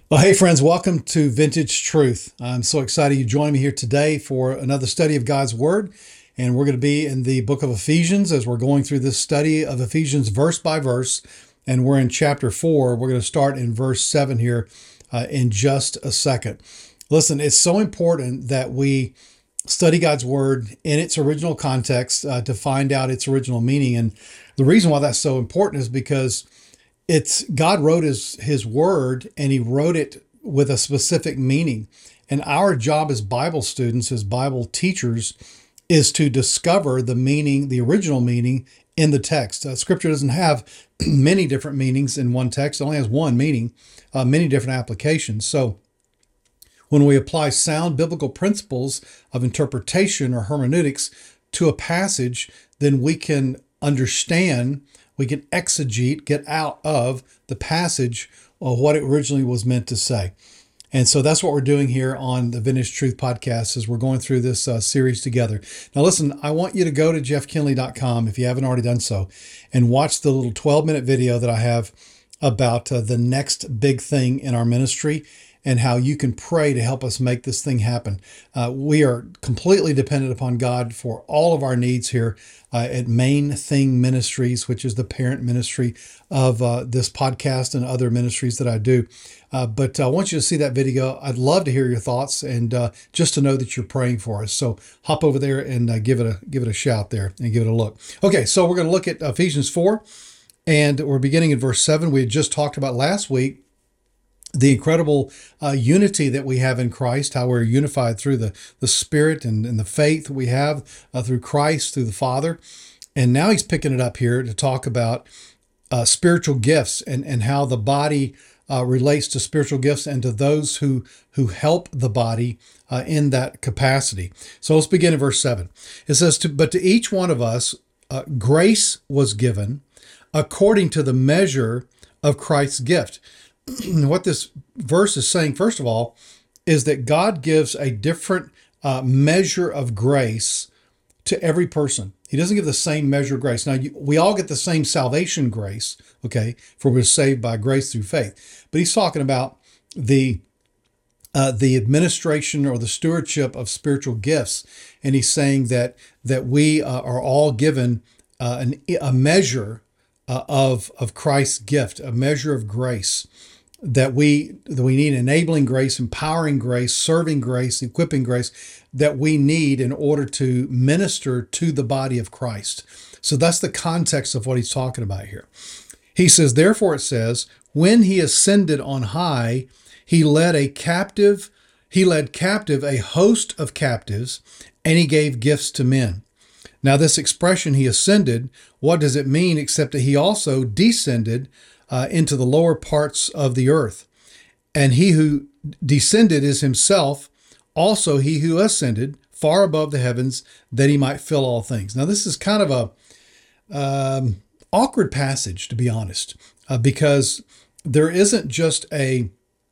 Well, hey friends, welcome to Vintage Truth. I'm so excited you joined me here today for another study of God's Word. And we're going to be in the book of Ephesians as we're going through this study of Ephesians verse by verse. And we're in chapter 4. We're going to start in verse 7 here in just a second. Listen, it's so important that we study God's Word in its original context to find out its original meaning. And the reason why that's so important is because it's God wrote his word, and he wrote it with a specific meaning. And our job as Bible students, as Bible teachers, is to discover the meaning, the original meaning in the text. Scripture doesn't have many different meanings in one text. It only has one meaning, many different applications. So when we apply sound biblical principles of interpretation or hermeneutics to a passage, then we can understand, we can exegete, get out of the passage of what it originally was meant to say. And so that's what we're doing here on the Vintage Truth podcast as we're going through this series together. Now listen, I want you to go to jeffkinley.com if you haven't already done so and watch the little 12-minute video that I have about the next big thing in our ministry and how you can pray to help us make this thing happen. We are completely dependent upon God for all of our needs here at Main Thing Ministries, which is the parent ministry of this podcast and other ministries that I do. But I want you to see that video. I'd love to hear your thoughts and just to know that you're praying for us. So hop over there and give it a shout there and give it a look. Okay, so we're going to look at Ephesians 4, and we're beginning in verse 7. We had just talked about last week the incredible unity that we have in Christ, how we're unified through the Spirit and the faith we have through Christ, through the Father. And now he's picking it up here to talk about spiritual gifts and how the body relates to spiritual gifts and to those who help the body in that capacity. So let's begin in verse 7. It says, But to each one of us grace was given according to the measure of Christ's gift. What this verse is saying, first of all, is that God gives a different measure of grace to every person. He doesn't give the same measure of grace. Now, we all get the same salvation grace, okay, for we're saved by grace through faith. But he's talking about the administration or the stewardship of spiritual gifts, and he's saying that we are all given a measure of Christ's gift, a measure of grace. That we need enabling grace, empowering grace, serving grace, equipping grace that we need in order to minister to the body of Christ. So that's the context of what he's talking about here. He says, therefore it says, when he ascended on high, he led captive a host of captives, and he gave gifts to men. Now this expression, he ascended, what does it mean except that he also descended into the lower parts of the earth. And he who descended is himself also he who ascended far above the heavens that he might fill all things. Now, this is kind of a awkward passage, to be honest, because there isn't just an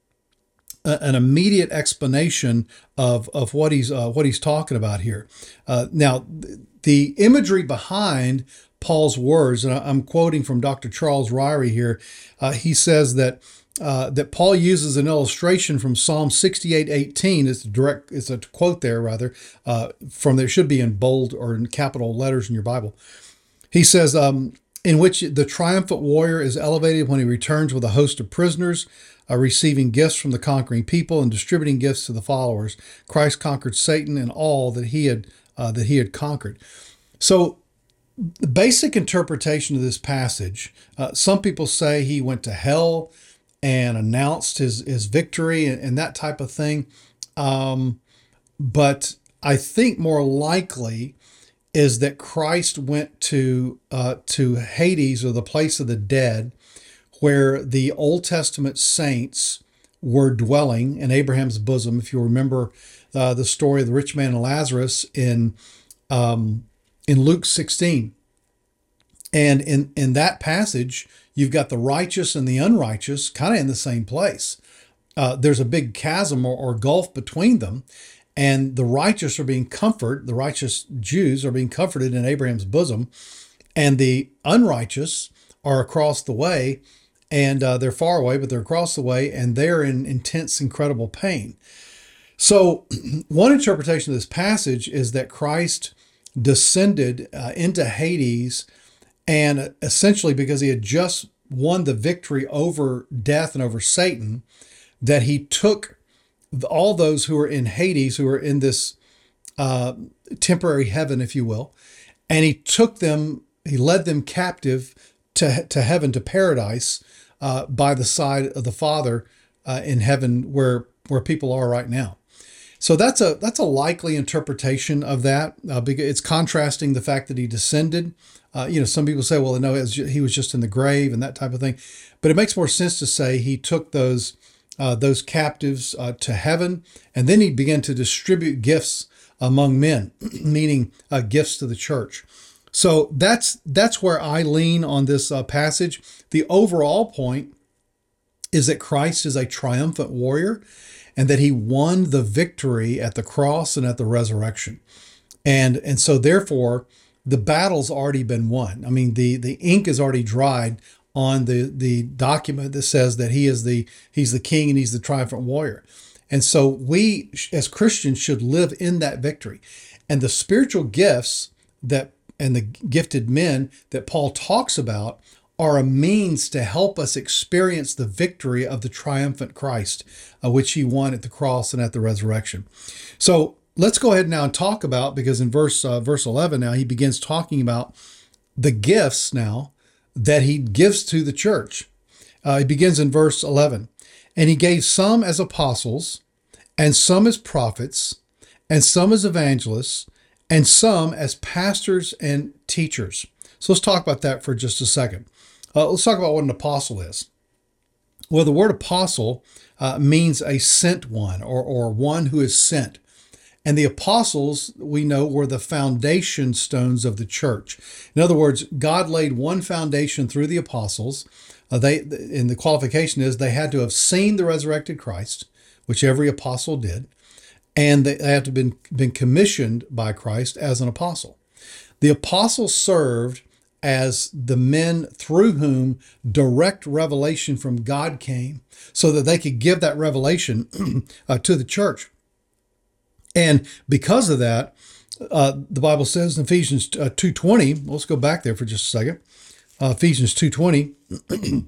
immediate explanation of what he's talking about here. Now, the imagery behind Paul's words, and I'm quoting from Dr. Charles Ryrie here. He says that Paul uses an illustration from Psalm 68:18. It's a quote there, rather, from there. Should be in bold or in capital letters in your Bible. He says, in which the triumphant warrior is elevated when he returns with a host of prisoners, receiving gifts from the conquering people and distributing gifts to the followers. Christ conquered Satan and all that he had conquered. So, the basic interpretation of this passage, some people say he went to hell and announced his victory and that type of thing. But I think more likely is that Christ went to Hades, or the place of the dead, where the Old Testament saints were dwelling in Abraham's bosom. If you remember the story of the rich man and Lazarus in Luke 16. And in that passage, you've got the righteous and the unrighteous kind of in the same place. There's a big chasm or gulf between them, and the righteous are being comforted. The righteous Jews are being comforted in Abraham's bosom, and the unrighteous are across the way, and they're far away, but they're across the way, and they're in intense, incredible pain. So, one interpretation of this passage is that Christ descended into Hades, and essentially because he had just won the victory over death and over Satan, that he took all those who are in Hades, who are in this temporary heaven, if you will, and he took them, he led them captive to heaven, to paradise, by the side of the Father in heaven, where people are right now. So that's a likely interpretation of that, because it's contrasting the fact that he descended. Some people say, well, no, he was just in the grave and that type of thing, but it makes more sense to say he took those captives to heaven, and then he began to distribute gifts among men, meaning gifts to the church. So that's where I lean on this passage. The overall point is that Christ is a triumphant warrior, and that he won the victory at the cross and at the resurrection. And so therefore, the battle's already been won. I mean, the ink is already dried on the document that says that he's the king and he's the triumphant warrior. And so we as Christians should live in that victory. And the spiritual gifts and the gifted men that Paul talks about are a means to help us experience the victory of the triumphant Christ, which he won at the cross and at the resurrection. So let's go ahead now and talk about, because in verse 11 now, he begins talking about the gifts now that he gives to the church. He begins in verse 11. And he gave some as apostles, and some as prophets, and some as evangelists, and some as pastors and teachers. So let's talk about that for just a second. Let's talk about what an apostle is. Well, the word apostle means a sent one, or one who is sent. And the apostles, we know, were the foundation stones of the church. In other words, God laid one foundation through the apostles. And the qualification is they had to have seen the resurrected Christ, which every apostle did, and they had to have been commissioned by Christ as an apostle. The apostles served as the men through whom direct revelation from God came, so that they could give that revelation to the church. And because of that, the Bible says in Ephesians 2:20, let's go back there for just a second. Ephesians 2:20,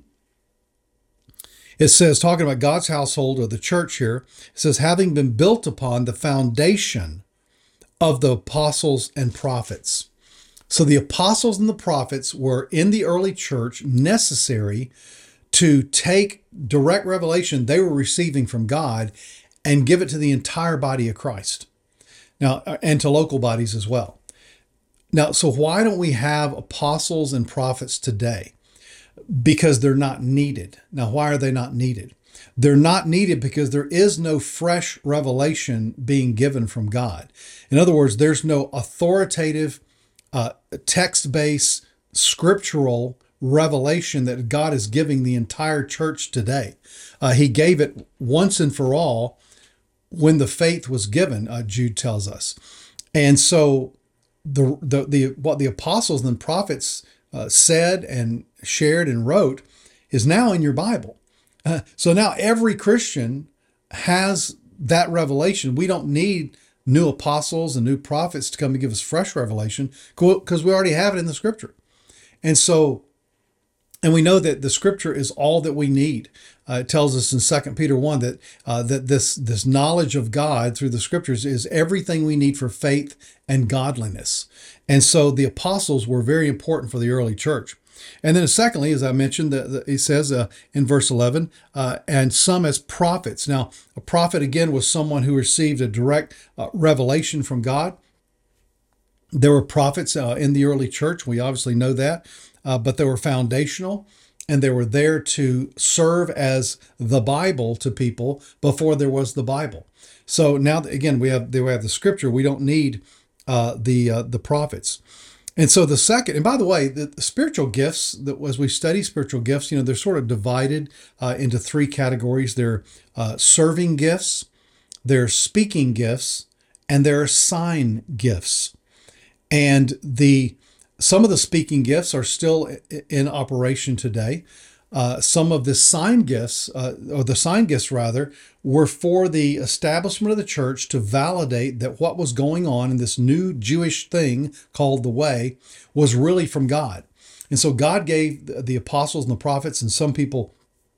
it says, talking about God's household, or the church here, it says, having been built upon the foundation of the apostles and prophets. So the apostles and the prophets were in the early church necessary to take direct revelation they were receiving from God and give it to the entire body of Christ. Now, and to local bodies as well. Now, so why don't we have apostles and prophets today? Because they're not needed. Now, why are they not needed? They're not needed because there is no fresh revelation being given from God. In other words, there's no authoritative, text-based, scriptural revelation that God is giving the entire church today. He gave it once and for all when the faith was given, Jude tells us. And so what the apostles and prophets said and shared and wrote is now in your Bible. So now every Christian has that revelation. We don't need new apostles and new prophets to come and give us fresh revelation, because we already have it in the scripture. And we know that the scripture is all that we need. It tells us in 2 Peter 1 that this knowledge of God through the scriptures is everything we need for faith and godliness. And so the apostles were very important for the early church. And then secondly, as I mentioned, he says in verse 11, and some as prophets. Now, a prophet, again, was someone who received a direct revelation from God. There were prophets in the early church. We obviously know that. But they were foundational, and they were there to serve as the Bible to people before there was the Bible. So now, again, we have the scripture. We don't need the prophets. And so the second, and by the way, the spiritual gifts, that as we study spiritual gifts, they're sort of divided into three categories. They're serving gifts, they're speaking gifts, and there are sign gifts. And some of the speaking gifts are still in operation today. Some of the sign gifts, or the sign gifts rather, were for the establishment of the church to validate that what was going on in this new Jewish thing called the Way was really from God. And so God gave the apostles and the prophets and some people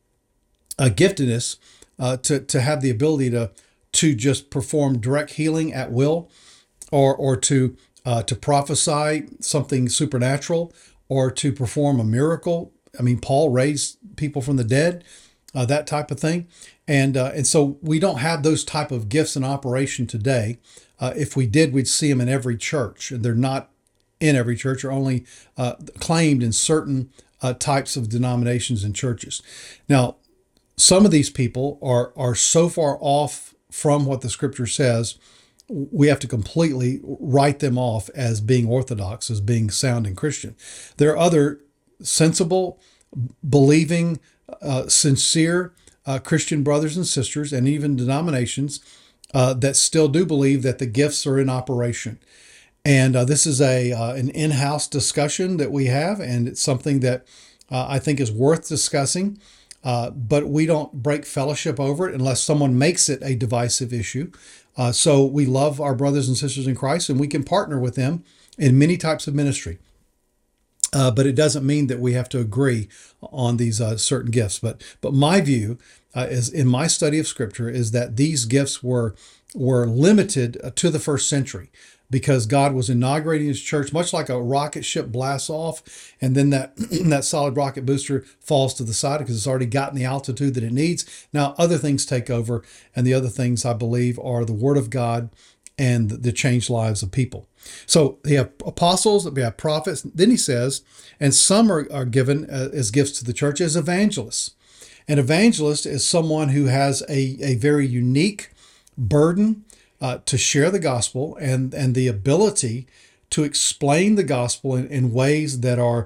a giftedness to have the ability to just perform direct healing at will, or to prophesy something supernatural, or to perform a miracle. I mean, Paul raised people from the dead, that type of thing. And so we don't have those type of gifts in operation today. If we did, we'd see them in every church. And they're not in every church, or only claimed in certain types of denominations and churches. Now, some of these people are so far off from what the scripture says, we have to completely write them off as being orthodox, as being sound and Christian. There are other sensible, believing, sincere Christian brothers and sisters, and even denominations that still do believe that the gifts are in operation. And this is an in-house discussion that we have, and it's something that I think is worth discussing. But we don't break fellowship over it unless someone makes it a divisive issue. So we love our brothers and sisters in Christ, and we can partner with them in many types of ministry. But it doesn't mean that we have to agree on these certain gifts. But my view is, in my study of Scripture, is that these gifts were limited to the first century, because God was inaugurating His church, much like a rocket ship blasts off, and then that solid rocket booster falls to the side because it's already gotten the altitude that it needs. Now other things take over, and the other things, I believe, are the Word of God and the changed lives of people. So we have apostles, we have prophets. Then he says, and some are given as gifts to the church as evangelists. An evangelist is someone who has a very unique burden to share the gospel, and the ability to explain the gospel in ways that are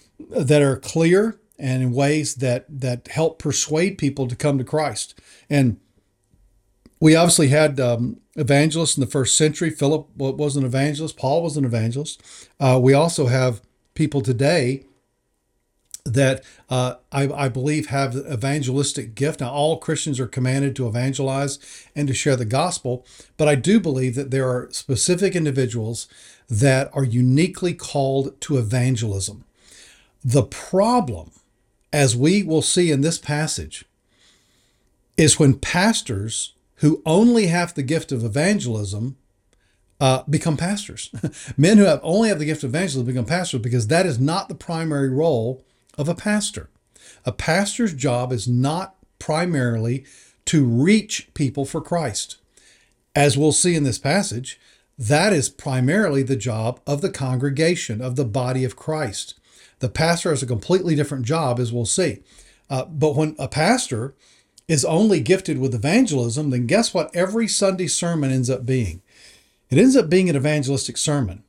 clear, and in ways that help persuade people to come to Christ. And we obviously had evangelists in the first century. Philip was an evangelist. Paul was an evangelist. We also have people today that I believe have the evangelistic gift. Now, all Christians are commanded to evangelize and to share the gospel, but I do believe that there are specific individuals that are uniquely called to evangelism. The problem, as we will see in this passage, is when pastors who only have the gift of evangelism become pastors. Men who only have the gift of evangelism become pastors, because that is not the primary role of a pastor. A pastor's job is not primarily to reach people for Christ. As we'll see in this passage, that is primarily the job of the congregation, of the body of Christ. The pastor has a completely different job, as we'll see. But when a pastor is only gifted with evangelism, then guess what every Sunday sermon ends up being? It ends up being an evangelistic sermon.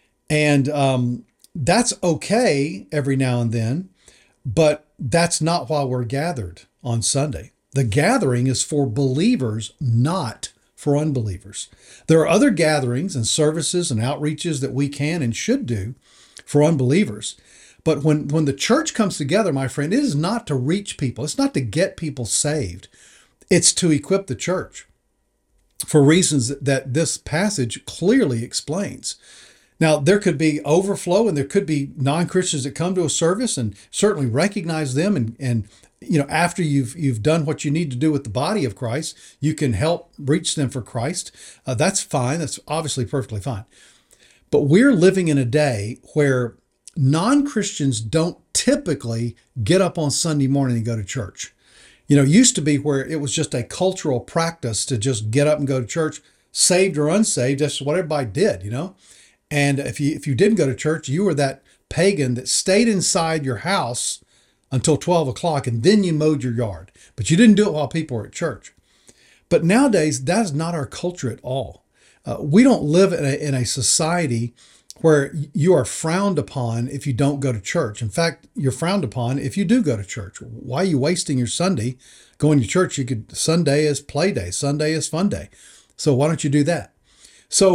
And that's okay every now and then, but that's not why we're gathered on Sunday. The gathering is for believers, not for unbelievers. There are other gatherings and services and outreaches that we can and should do for unbelievers. But when the church comes together, my friend, it is not to reach people. It's not to get people saved. It's to equip the church for reasons that this passage clearly explains. Now, there could be overflow, and there could be non-Christians that come to a service, and certainly recognize them. And after you've done what you need to do with the body of Christ, you can help reach them for Christ. That's fine. That's obviously perfectly fine. But we're living in a day where non-Christians don't typically get up on Sunday morning and go to church. It used to be where it was just a cultural practice to just get up and go to church, saved or unsaved. That's what everybody did, And if you didn't go to church, you were that pagan that stayed inside your house until 12 o'clock, and then you mowed your yard. But you didn't do it while people were at church. But nowadays, that's not our culture at all. We don't live in a society where you are frowned upon if you don't go to church. In fact, you're frowned upon if you do go to church. Why are you wasting your Sunday going to church? Sunday is play day. Sunday is fun day. So why don't you do that? So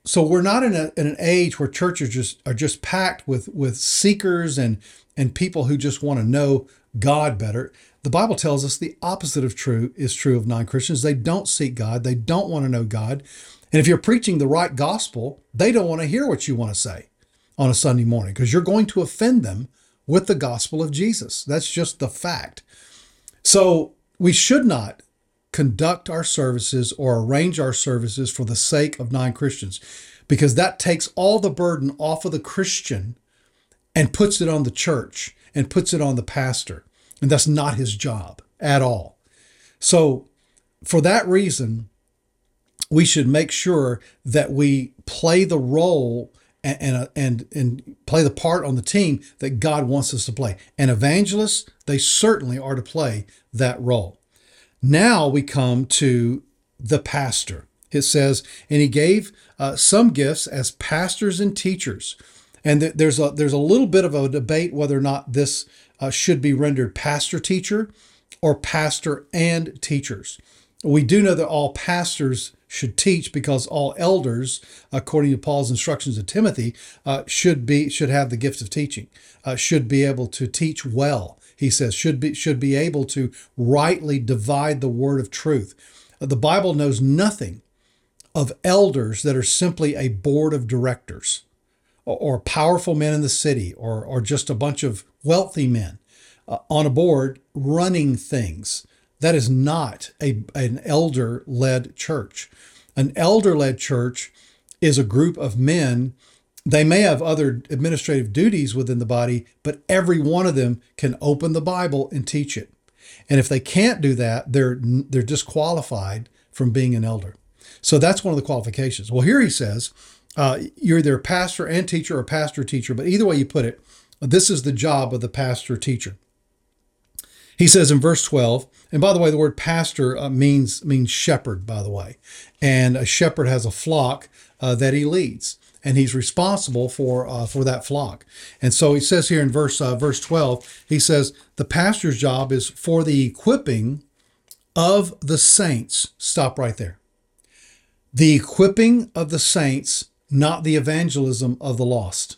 So we're not in an age where churches are just packed with seekers and people who just want to know God better. The Bible tells us the opposite of true is true of non-Christians. They don't seek God. They don't want to know God. And if you're preaching the right gospel, they don't want to hear what you want to say on a Sunday morning because you're going to offend them with the gospel of Jesus. That's just the fact. So we should not conduct our services or arrange our services for the sake of non-Christians, because that takes all the burden off of the Christian and puts it on the church and puts it on the pastor. And that's not his job at all. So for that reason, we should make sure that we play the role and play the part on the team that God wants us to play. And evangelists, they certainly are to play that role. Now we come to the pastor. It says, and he gave some gifts as pastors and teachers. And there's a little bit of a debate whether or not this should be rendered pastor teacher or pastor and teachers. We do know that all pastors should teach because all elders, according to Paul's instructions to Timothy, should have the gift of teaching, should be able to teach well. He says should be able to rightly divide the word of truth. The Bible knows nothing of elders that are simply a board of directors or powerful men in the city or just a bunch of wealthy men on a board running things. That is not an elder-led church. An elder-led church is a group of men. They may have other administrative duties within the body, but every one of them can open the Bible and teach it. And if they can't do that, they're disqualified from being an elder. So that's one of the qualifications. Well, here he says, you're either a pastor and teacher or pastor-teacher, but either way you put it, this is the job of the pastor-teacher. He says in verse 12, and by the way, the word pastor means shepherd, by the way. And a shepherd has a flock that he leads, and he's responsible for that flock. And so he says here in verse 12, he says, the pastor's job is for the equipping of the saints. Stop right there. The equipping of the saints, not the evangelism of the lost.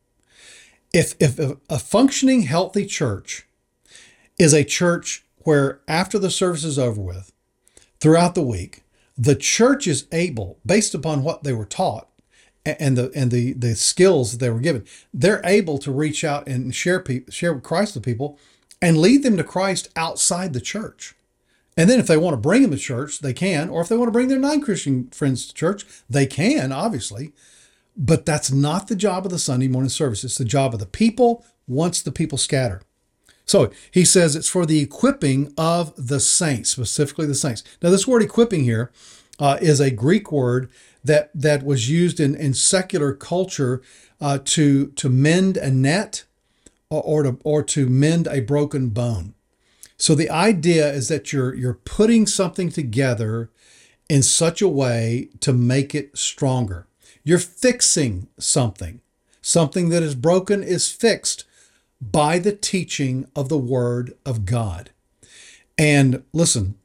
If a functioning, healthy church is a church where after the service is over with, throughout the week, the church is able, based upon what they were taught and the skills that they were given, they're able to reach out and share Christ with people and lead them to Christ outside the church. And then if they want to bring them to church, they can, or if they want to bring their non-Christian friends to church, they can, obviously. But that's not the job of the Sunday morning service. It's the job of the people once the people scatter. So he says it's for the equipping of the saints, specifically the saints. Now, this word equipping here is a Greek word that was used in secular culture to mend a net or to mend a broken bone. So the idea is that you're putting something together in such a way to make it stronger. You're fixing something. Something that is broken is fixed by the teaching of the Word of God. And listen,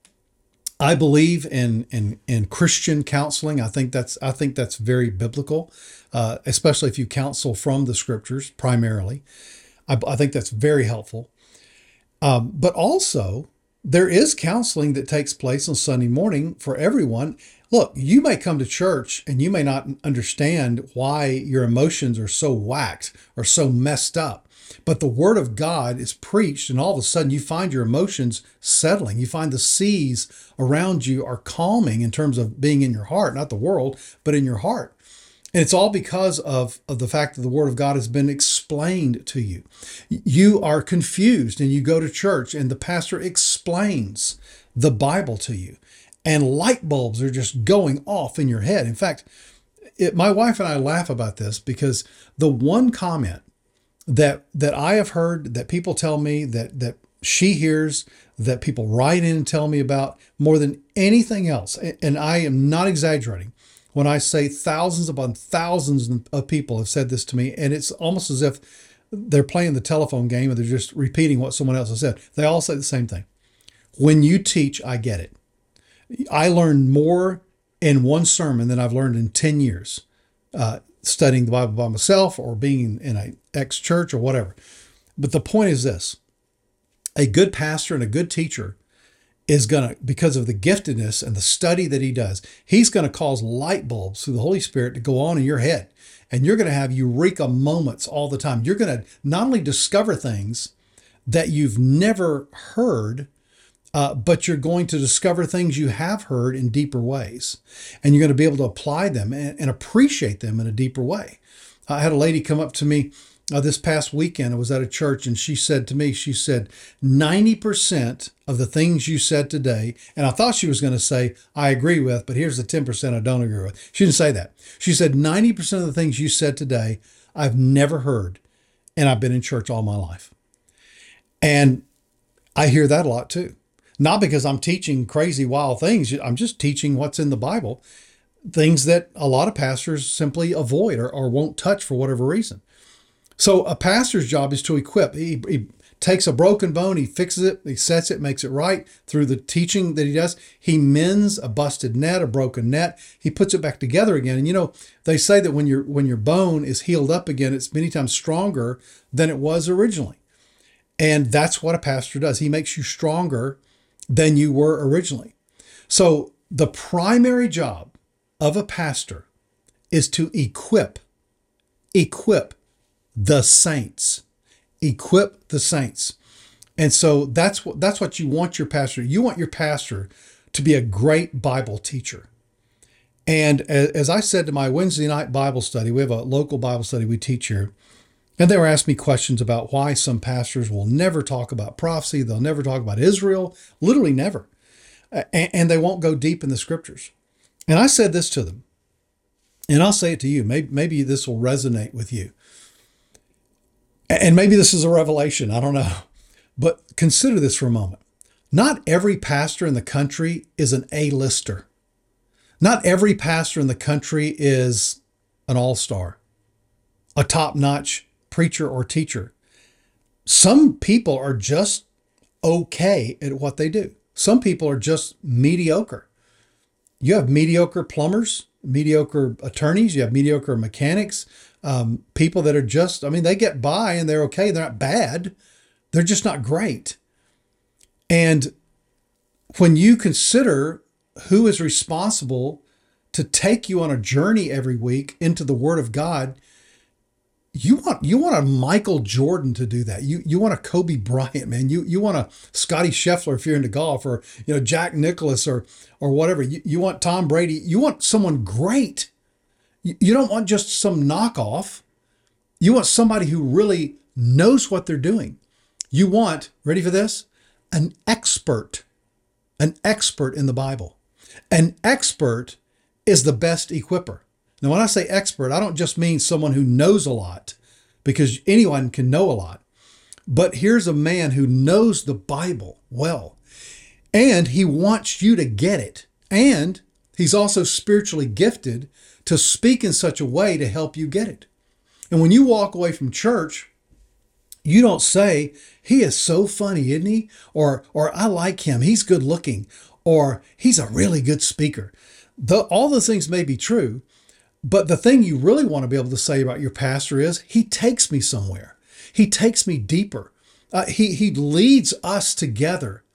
I believe in Christian counseling. I think that's very biblical, especially if you counsel from the Scriptures primarily. I think that's very helpful. But also, there is counseling that takes place on Sunday morning for everyone. Look, you may come to church and you may not understand why your emotions are so whacked or so messed up. But the Word of God is preached, and all of a sudden you find your emotions settling. You find the seas around you are calming in terms of being in your heart, not the world, but in your heart. And it's all because of the fact that the Word of God has been explained to you. You are confused and you go to church and the pastor explains the Bible to you. And light bulbs are just going off in your head. In fact, my wife and I laugh about this because the one comment that I have heard, that people tell me, that she hears, that people write in and tell me about more than anything else, and I am not exaggerating when I say thousands upon thousands of people have said this to me, and it's almost as if they're playing the telephone game and they're just repeating what someone else has said. They all say the same thing. When you teach, I get it. I learn more in one sermon than I've learned in 10 years studying the Bible by myself or being in a ex-church or whatever. But the point is this: a good pastor and a good teacher is going to, because of the giftedness and the study that he does, he's going to cause light bulbs through the Holy Spirit to go on in your head. And you're going to have eureka moments all the time. You're going to not only discover things that you've never heard, but you're going to discover things you have heard in deeper ways. And you're going to be able to apply them and appreciate them in a deeper way. I had a lady come up to me this past weekend. I was at a church, and she said to me, she said, 90% of the things you said today, and I thought she was going to say, I agree with, but here's the 10% I don't agree with. She didn't say that. She said, 90% of the things you said today, I've never heard, and I've been in church all my life. And I hear that a lot too. Not because I'm teaching crazy, wild things. I'm just teaching what's in the Bible, things that a lot of pastors simply avoid or won't touch for whatever reason. So a pastor's job is to equip. He takes a broken bone, he fixes it, he sets it, makes it right through the teaching that he does. He mends a busted net, a broken net. He puts it back together again. And you know, they say that when your bone is healed up again, it's many times stronger than it was originally. And that's what a pastor does. He makes you stronger than you were originally. So the primary job of a pastor is to equip the saints. Equip the saints. And so that's what you want your pastor. You want your pastor to be a great Bible teacher. And as I said to my Wednesday night Bible study, we have a local Bible study we teach here, and they were asking me questions about why some pastors will never talk about prophecy. They'll never talk about Israel, literally never. And they won't go deep in the scriptures. And I said this to them, and I'll say it to you. Maybe this will resonate with you. And maybe this is a revelation, I don't know. But consider this for a moment. Not every pastor in the country is an A-lister. Not every pastor in the country is an all-star, a top-notch preacher or teacher. Some people are just okay at what they do. Some people are just mediocre. You have mediocre plumbers, mediocre attorneys, you have mediocre mechanics, people that are just, they get by and they're okay. They're not bad. They're just not great. And when you consider who is responsible to take you on a journey every week into the Word of God, you want a Michael Jordan to do that. You want a Kobe Bryant, man. You want a Scotty Scheffler if you're into golf, or Jack Nicklaus or whatever. You want Tom Brady. You want someone great. You don't want just some knockoff. You want somebody who really knows what they're doing. You want, ready for this? An expert in the Bible. An expert is the best equipper. Now, when I say expert, I don't just mean someone who knows a lot, because anyone can know a lot. But here's a man who knows the Bible well, and he wants you to get it. And he's also spiritually gifted to speak in such a way to help you get it. And when you walk away from church, you don't say, he is so funny, isn't he? Or I like him, he's good looking, or he's a really good speaker. All those things may be true, but the thing you really want to be able to say about your pastor is, he takes me somewhere. He takes me deeper. He leads us together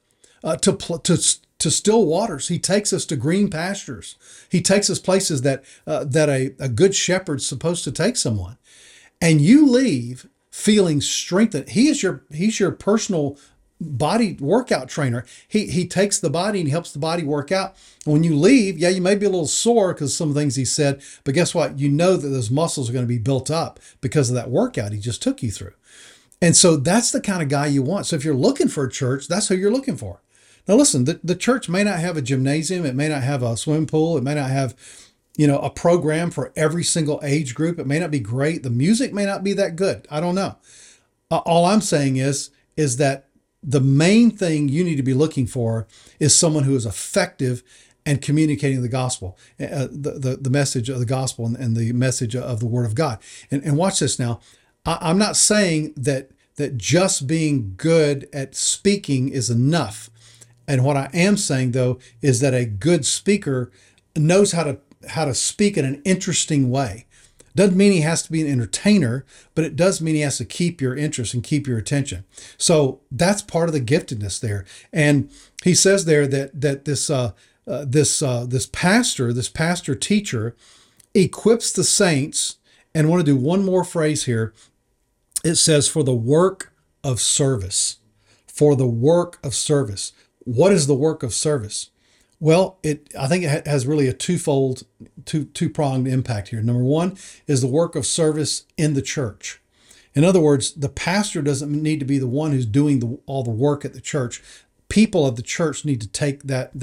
to still waters. He takes us to green pastures. He takes us places that a good shepherd's supposed to take someone. And you leave feeling strengthened. He's your personal body workout trainer. He takes the body and he helps the body work out. And when you leave, yeah, you may be a little sore because of some things he said, but guess what? You know that those muscles are going to be built up because of that workout he just took you through. And so that's the kind of guy you want. So if you're looking for a church, that's who you're looking for. Now listen, the church may not have a gymnasium. It may not have a swimming pool. It may not have, a program for every single age group. It may not be great. The music may not be that good. I don't know. All I'm saying is that the main thing you need to be looking for is someone who is effective and communicating the gospel, the message of the gospel and the message of the Word of God. And watch this now. I'm not saying that just being good at speaking is enough. And what I am saying, though, is that a good speaker knows how to speak in an interesting way. Doesn't mean he has to be an entertainer, but it does mean he has to keep your interest and keep your attention. So that's part of the giftedness there. And he says there that this pastor teacher equips the saints. And I want to do one more phrase here. It says for the work of service. For the work of service. What is the work of service? Well, I think it has really a two-pronged impact here. Number one is the work of service in the church. In other words, the pastor doesn't need to be the one who's doing all the work at the church. People of the church need to take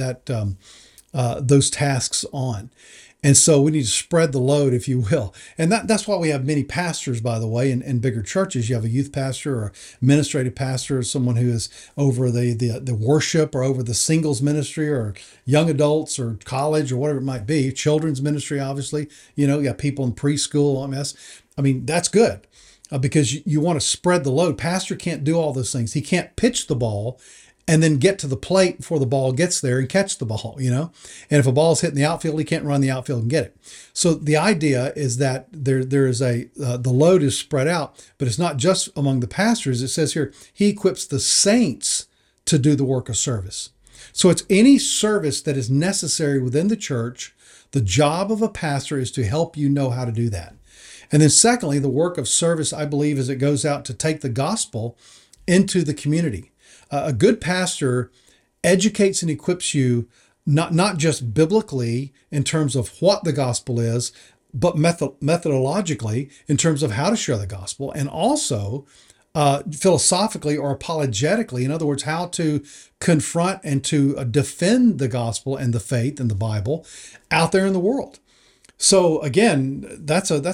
those tasks on. And so we need to spread the load, if you will. And that's why we have many pastors, by the way, in bigger churches. You have a youth pastor or administrative pastor, or someone who is over the worship or over the singles ministry or young adults or college or whatever it might be. Children's ministry, obviously. You got people in preschool, I mean, that's good because you want to spread the load. Pastor can't do all those things. He can't pitch the ball and then get to the plate before the ball gets there and catch the ball, And if a ball's hitting the outfield, he can't run the outfield and get it. So the idea is that there is the load is spread out, but it's not just among the pastors. It says here, he equips the saints to do the work of service. So it's any service that is necessary within the church. The job of a pastor is to help you know how to do that. And then secondly, the work of service, I believe, is it goes out to take the gospel into the community. A good pastor educates and equips you not just biblically in terms of what the gospel is, but methodologically in terms of how to share the gospel, and also philosophically or apologetically, in other words, how to confront and to defend the gospel and the faith and the Bible out there in the world. So again, that's a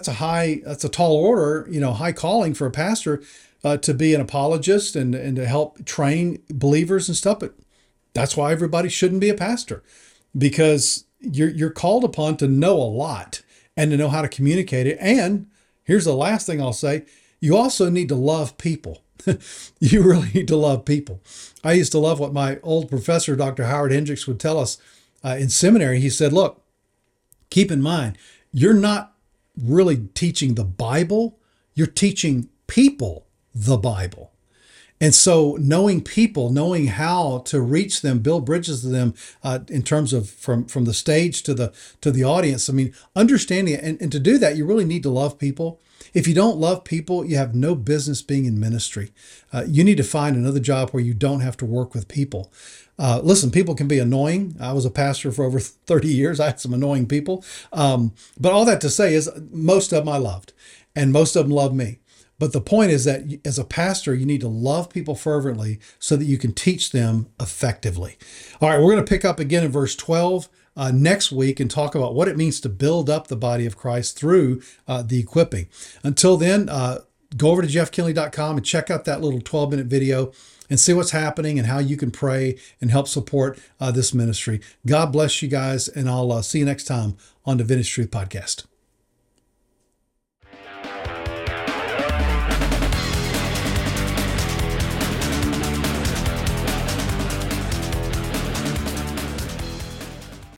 tall order, high calling for a pastor. To be an apologist and to help train believers and stuff. But that's why everybody shouldn't be a pastor, because you're called upon to know a lot and to know how to communicate it. And here's the last thing I'll say. You also need to love people. You really need to love people. I used to love what my old professor, Dr. Howard Hendricks, would tell us in seminary. He said, look, keep in mind, you're not really teaching the Bible. You're teaching people the Bible. And so knowing people, knowing how to reach them, build bridges to them in terms of from the stage to the audience. I mean, understanding it. And to do that, you really need to love people. If you don't love people, you have no business being in ministry. You need to find another job where you don't have to work with people. Listen, people can be annoying. I was a pastor for over 30 years. I had some annoying people. But all that to say is most of them I loved, and most of them love me. But the point is that as a pastor, you need to love people fervently so that you can teach them effectively. All right, we're going to pick up again in verse 12 next week and talk about what it means to build up the body of Christ through the equipping. Until then, go over to jeffkinley.com and check out that little 12-minute video and see what's happening and how you can pray and help support this ministry. God bless you guys, and I'll see you next time on the Vintage Truth Podcast.